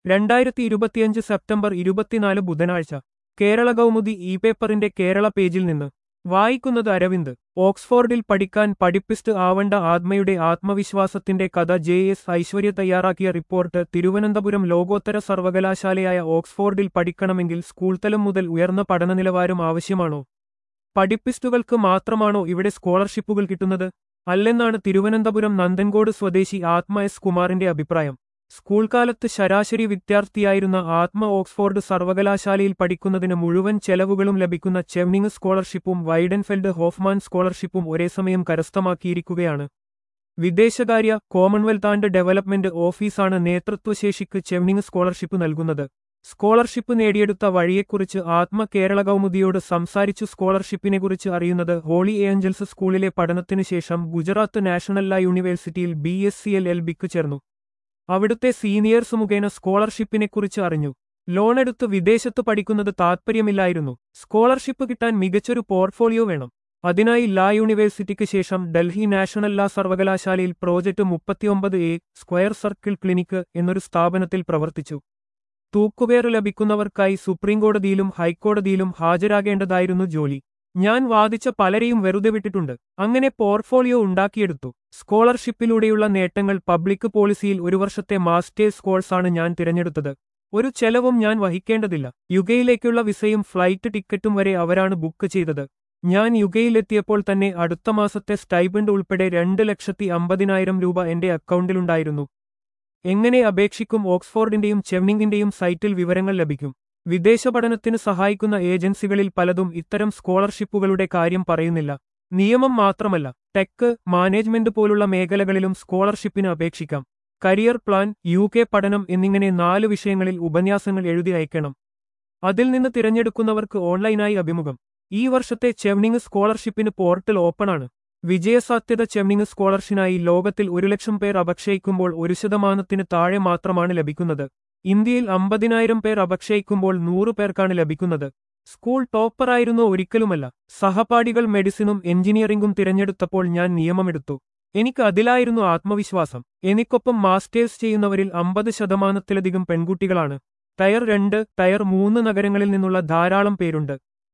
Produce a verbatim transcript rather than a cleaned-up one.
രണ്ടായിരത്തി ഇരുപത്തിയഞ്ച് സെപ്റ്റംബർ ഇരുപത്തിനാല് ബുധനാഴ്ച കേരള കൗമുദി ഇ പേപ്പറിന്റെ കേരള പേജിൽ നിന്ന് വായിക്കുന്നത് അരവിന്ദ്. ഓക്സ്ഫോർഡിൽ പഠിക്കാൻ പഠിപ്പിസ്റ്റ് ആവണ്ട ആത്മയുടെ ആത്മവിശ്വാസത്തിന്റെ കഥ ജെ എസ് ഐശ്വര്യ തയ്യാറാക്കിയ റിപ്പോർട്ട് തിരുവനന്തപുരം ലോകോത്തര സർവകലാശാലയായ ഓക്സ്ഫോർഡിൽ പഠിക്കണമെങ്കിൽ സ്കൂൾതലം മുതൽ ഉയർന്ന പഠനനിലവാരം ആവശ്യമാണോ? പഠിപ്പിസ്റ്റുകൾക്ക് മാത്രമാണോ ഇവിടെ സ്കോളർഷിപ്പുകൾ കിട്ടുന്നത്? അല്ലെന്നാണ് തിരുവനന്തപുരം നന്ദൻകോട് സ്വദേശി ആത്മ എസ് കുമാറിന്റെ അഭിപ്രായം. സ്കൂൾ കാലത്ത് ശരാശരി വിദ്യാർത്ഥിയായിരുന്ന ആത്മ ഓക്സ്ഫോർഡ് സർവകലാശാലയിൽ പഠിക്കുന്നതിന് മുഴുവൻ ചെലവുകളും ലഭിക്കുന്ന ചെവ്നിങ് സ്കോളർഷിപ്പും വൈഡൻഫെൽഡ് ഹോഫ്മാൻ സ്കോളർഷിപ്പും ഒരേസമയം കരസ്ഥമാക്കിയിരിക്കുകയാണ്. വിദേശകാര്യ, കോമൺവെൽത്ത് ആൻഡ് ഡെവലപ്മെന്റ് ഓഫീസാണ് നേതൃത്വശേഷിക്ക് ചെവ്നിങ് സ്കോളർഷിപ്പ് നൽകുന്നത്. സ്കോളർഷിപ്പ് നേടിയെടുത്ത വഴിയെക്കുറിച്ച് ആത്മ കേരള കൗമുദിയോട് സംസാരിച്ചു. സ്കോളർഷിപ്പിനെക്കുറിച്ച് അറിയുന്നത് ഹോളി ഏഞ്ചൽസ് സ്കൂളിലെ പഠനത്തിനു ശേഷം ഗുജറാത്ത് നാഷണൽ ലാ യൂണിവേഴ്സിറ്റിയിൽ B S C L L ബിക്ക് ചേർന്നു. അവിടുത്തെ സീനിയേഴ്സ് മുഖേന സ്കോളർഷിപ്പിനെക്കുറിച്ച് അറിഞ്ഞു. ലോണെടുത്ത് വിദേശത്ത് പഠിക്കുന്നത് താൽപ്പര്യമില്ലായിരുന്നു. സ്കോളർഷിപ്പ് കിട്ടാൻ മികച്ചൊരു പോർട്ട്ഫോളിയോ വേണം. അതിനായി ലാ യൂണിവേഴ്സിറ്റിക്ക് ശേഷം ഡൽഹി നാഷണൽ ലാ സർവകലാശാലയിൽ പ്രോജക്ട് മുപ്പത്തിയൊമ്പത് എ സ്ക്വയർ സർക്കിൾ ക്ലിനിക്ക് എന്നൊരു സ്ഥാപനത്തിൽ പ്രവർത്തിച്ചു. തൂക്കുകയർ ലഭിക്കുന്നവർക്കായി സുപ്രീംകോടതിയിലും ഹൈക്കോടതിയിലും ഹാജരാകേണ്ടതായിരുന്നു ജോലി. ഞാൻ വാദിച്ച പലരെയും വെറുതെ വിട്ടിട്ടുണ്ട്. അങ്ങനെ പോർട്ട്ഫോളിയോ ഉണ്ടാക്കിയെടുത്തു. സ്കോളർഷിപ്പിലൂടെയുള്ള നേട്ടങ്ങൾ പബ്ലിക് പോളിസിയിൽ ഒരു വർഷത്തെ മാസ്റ്റേഴ്സ് കോഴ്സാണ് ഞാൻ തിരഞ്ഞെടുത്തത്. ഒരു ചെലവും ഞാൻ വഹിക്കേണ്ടതില്ല. യുകെയിലേക്കുള്ള വിസയും ഫ്ലൈറ്റ് ടിക്കറ്റും വരെ അവരാണ് ബുക്ക് ചെയ്തത്. ഞാൻ യുകെയിലെത്തിയപ്പോൾ തന്നെ അടുത്ത മാസത്തെ സ്റ്റൈപ്പൻഡ് ഉൾപ്പെടെ രണ്ട് ലക്ഷത്തി അമ്പതിനായിരം രൂപ എന്റെ അക്കൗണ്ടിലുണ്ടായിരുന്നു. എങ്ങനെ അപേക്ഷിക്കും? ഓക്സ്ഫോർഡിന്റെയും ചെവ്നിങ്ങിന്റെയും സൈറ്റിൽ വിവരങ്ങൾ ലഭിക്കും. വിദേശ പഠനത്തിന് സഹായിക്കുന്ന ഏജൻസികളിൽ പലതും ഇത്തരം സ്കോളർഷിപ്പുകളുടെ കാര്യം പറയുന്നില്ല. നിയമം മാത്രമല്ല, ടെക്, മാനേജ്മെന്റ് പോലുള്ള മേഖലകളിലും സ്കോളർഷിപ്പിന് അപേക്ഷിക്കാം. കരിയർ പ്ലാൻ, യു കെ പഠനം എന്നിങ്ങനെ നാല് വിഷയങ്ങളിൽ ഉപന്യാസങ്ങൾ എഴുതി അയക്കണം. അതിൽ നിന്ന് തിരഞ്ഞെടുക്കുന്നവർക്ക് ഓൺലൈനായി അഭിമുഖം. ഈ വർഷത്തെ ചെവ്നിങ് സ്കോളർഷിപ്പിന് പോർട്ടൽ ഓപ്പണാണ്. വിജയസാധ്യത ചെവ്നിങ് സ്കോളർഷിനായി ലോകത്തിൽ ഒരു ലക്ഷം പേർ അപേക്ഷിക്കുമ്പോൾ ഒരു ശതമാനത്തിന് താഴെ മാത്രമാണ് ലഭിക്കുന്നത്. ഇന്ത്യയിൽ അമ്പതിനായിരം പേർ അപേക്ഷിക്കുമ്പോൾ നൂറു പേർക്കാണ് ലഭിക്കുന്നത്. സ്കൂൾ ടോപ്പറായിരുന്നോ? ഒരിക്കലുമല്ല. സഹപാഠികൾ മെഡിസിനും എഞ്ചിനീയറിംഗും തിരഞ്ഞെടുത്തപ്പോൾ ഞാൻ നിയമമെടുത്തു. എനിക്ക് അതിലായിരുന്നു ആത്മവിശ്വാസം. എനിക്കൊപ്പം മാസ്റ്റേഴ്സ് ചെയ്യുന്നവരിൽ അമ്പത് ശതമാനത്തിലധികം പെൺകുട്ടികളാണ്. ടയർ രണ്ട്, ടയർ മൂന്ന് നഗരങ്ങളിൽ നിന്നുള്ള ധാരാളം പേരുണ്ട്.